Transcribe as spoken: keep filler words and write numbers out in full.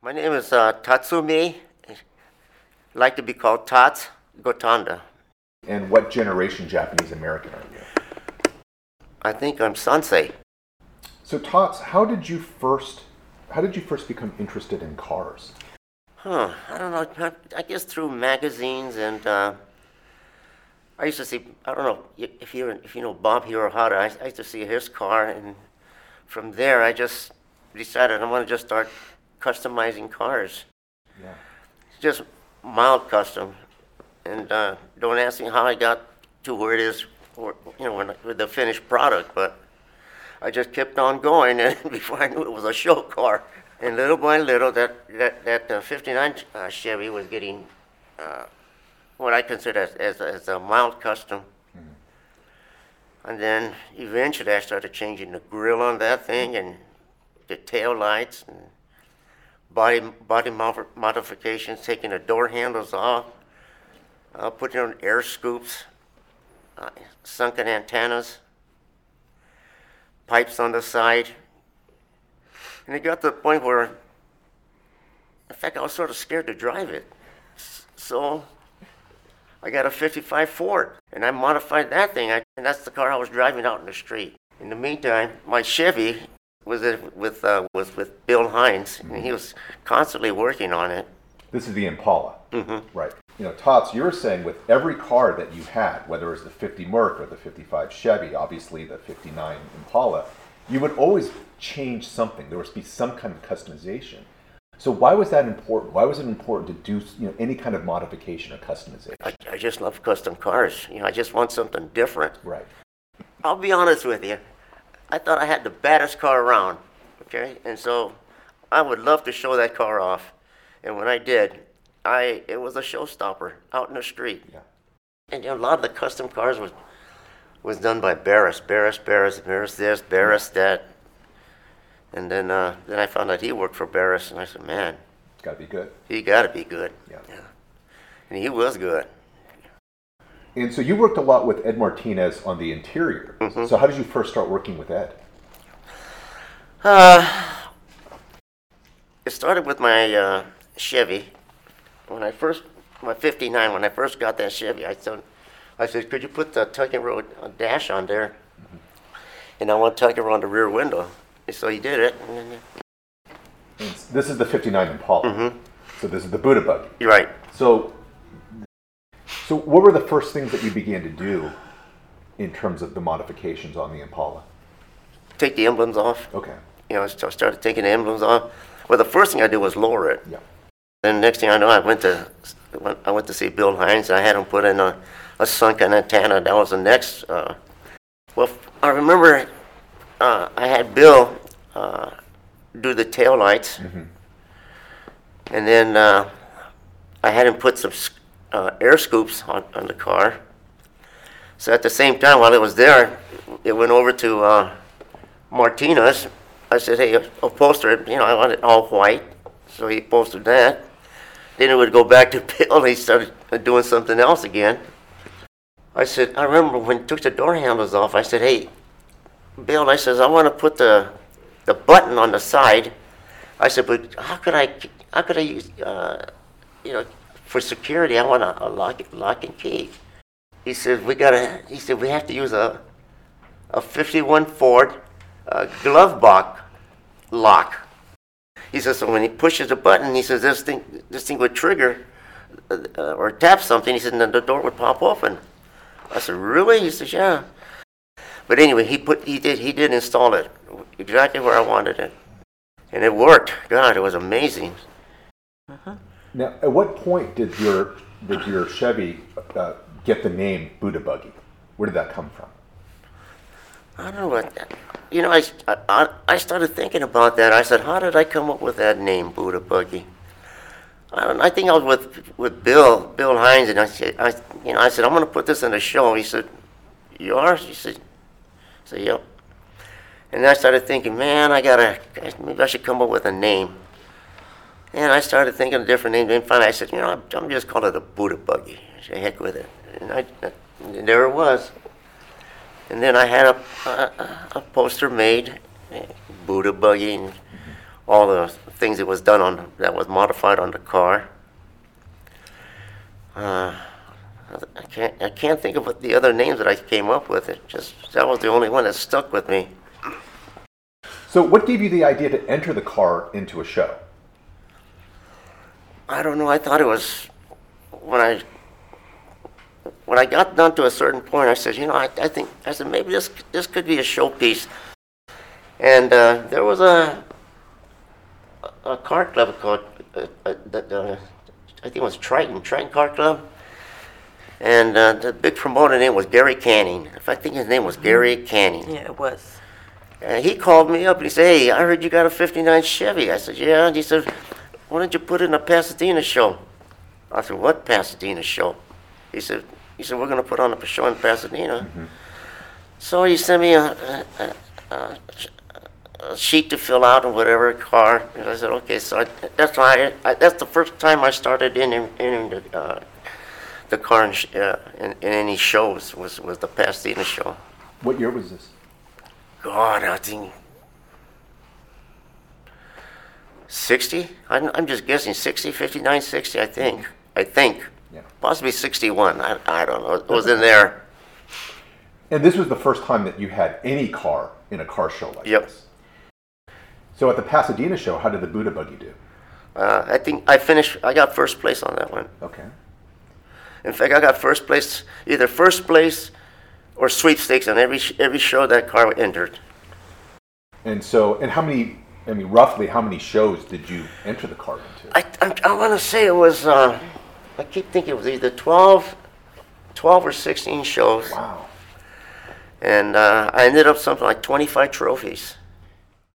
My name is uh, Tatsumi. I like to be called Tats Gotanda. And what generation Japanese American are you? I think I'm Sansei. So Tots, how did you first how did you first become interested in cars? Huh, I don't know. I guess through magazines and uh, I used to see, I don't know if you if you know Bob Hirohata, I, I used to see his car, and from there I just decided I want to just start customizing cars. Yeah. Just mild custom. And uh, don't ask me how I got to where it is, or, you know, when, with the finished product, but I just kept on going, and before I knew it, it was a show car. And little by little, that that that uh, fifty-nine uh, Chevy was getting uh, what I consider as, as, as a mild custom. Mm-hmm. And then eventually, I started changing the grill on that thing and the tail lights and body body mod- modifications, taking the door handles off. Uh, putting on air scoops, uh, sunken antennas, pipes on the side. And it got to the point where, in fact, I was sort of scared to drive it. So I got a fifty-five Ford, and I modified that thing, I, and that's the car I was driving out in the street. In the meantime, my Chevy was with, uh, was with Bill Hines, mm-hmm. and he was constantly working on it. This is the Impala. Mm-hmm. Right. You know, Tots, you were saying with every car that you had, whether it was the fifty Merc or the fifty-five Chevy, obviously the fifty-nine Impala, you would always change something. There would be some kind of customization. So why was that important? Why was it important to do, you know, any kind of modification or customization? I, I just love custom cars. You know, I just want something different. Right. I'll be honest with you. I thought I had the baddest car around, okay? And so I would love to show that car off. And when I did, I it was a showstopper out in the street. Yeah. And you know, a lot of the custom cars was was done by Barris, Barris, Barris, Barris this, Barris that. And then uh, then I found out he worked for Barris, and I said, man, it's got to be good. He got to be good. Yeah. yeah. And he was good. And so you worked a lot with Ed Martinez on the interior. Mm-hmm. So how did you first start working with Ed? Uh, it started with my uh, Chevy. When I first, my fifty-nine, when I first got that Chevy, I said, I said, could you put the Tucking Road dash on there? Mm-hmm. And I want to tuck it around the rear window. And so he did it. And then, and this is the fifty-nine Impala. Mm-hmm. So this is the Buddha buggy. You're right. So, so what were the first things that you began to do in terms of the modifications on the Impala? Take the emblems off. Okay. You know, I started taking the emblems off. Well, the first thing I did was lower it. Yeah. Then next thing I know, I went to I went to see Bill Hines, and I had him put in a, a sunken antenna. That was the next. Uh, well, I remember uh, I had Bill uh, do the tail lights, mm-hmm. and then uh, I had him put some uh, air scoops on, on the car. So at the same time, while it was there, it went over to uh, Martinez. I said, hey, upholster it. You know, I want it all white. So he posted that. Then it would go back to Bill, and he started doing something else again. I said, I remember when he took the door handles off, I said, hey, Bill, I says, I want to put the the button on the side. I said, but how could I, how could I use, uh, you know, for security, I want a, a lock, lock and key. He said, we gotta, he said, we have to use a, a fifty-one Ford uh, glove box lock. He says, so when he pushes the button, he says, this thing this thing would trigger uh, or tap something. He said, and then the door would pop open. I said, really? He says, yeah. But anyway, he put he did he did install it exactly where I wanted it, and it worked. God, it was amazing. Uh-huh. Now, at what point did your did your Chevy uh, get the name Buddha Buggy? Where did that come from? I don't know what. You know, I, I, I started thinking about that. I said, how did I come up with that name, Buddha Buggy? I don't. I think I was with with Bill Bill Hines, and I said, I you know, I said, I'm going to put this in a show. He said, you are? He said, I said, yep. And I started thinking, man, I gotta maybe I should come up with a name. And I started thinking of different names. And finally, I said, you know, I'm, I'm just call it a Buddha Buggy. I said, heck with it. And I, and there it was. And then I had a, a, a poster made, Buddha Buggy, and all the things that was done on, that was modified on the car. Uh, I can't, I can't think of what the other names that I came up with. It just, that was the only one that stuck with me. So what gave you the idea to enter the car into a show? I don't know. I thought it was when I when I got down to a certain point. I said, you know, I, I think I said maybe this this could be a showpiece. And uh, there was a a car club called uh, uh, uh, I think it was Triton Triton Car Club, and uh, the big promoter name was Gary Canning. If I think his name was Gary Canning. Yeah, it was. And he called me up and he said, hey, I heard you got a fifty-nine Chevy. I said, yeah. And he said, why don't you put it in a Pasadena show? I said, what Pasadena show? He said, he said, we're going to put on a show in Pasadena. Mm-hmm. So he sent me a, a, a, a sheet to fill out or whatever, car. And I said, okay. So I, that's why I, I, that's the first time I started in in, in the, uh, the car in, sh- uh, in, in any shows was, was the Pasadena show. What year was this? God, I think sixty? I'm, I'm just guessing sixty, fifty-nine, sixty, I think. I think. Yeah. Possibly sixty-one. I, I don't know. It was in there. And this was the first time that you had any car in a car show like Yep. this. So at the Pasadena show, how did the Buddha Buggy do? Uh, I think I finished, I got first place on that one. Okay. In fact, I got first place, either first place or sweepstakes on every sh- every show that car entered. And so, and how many, I mean, roughly how many shows did you enter the car into? I, I, I want to say it was, uh, I keep thinking it was either twelve, twelve or sixteen shows. Wow. And uh, I ended up something like twenty-five trophies.